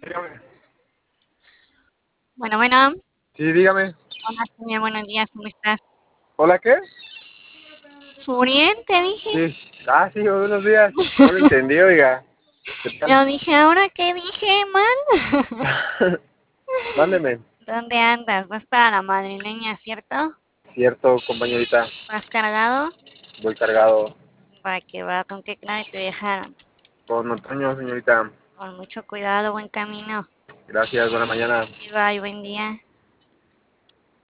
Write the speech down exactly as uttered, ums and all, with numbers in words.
Dígame. Bueno, bueno. Sí, dígame. Hola, señor, buenos días, ¿cómo estás? ¿Hola qué? Suriel, te dije. Sí. Ah, sí, buenos días. No lo entendí, oiga. ¿Qué tal? Yo dije, ¿ahora qué dije, mal? Mándeme. ¿Dónde andas? Vas para la madrileña, ¿cierto? Cierto, compañerita. ¿Vas cargado? Voy cargado Va, que va, ¿con qué clave te dejaron? con otoño, señorita. Con mucho cuidado, buen camino. Gracias, buena mañana. Y bye, buen día.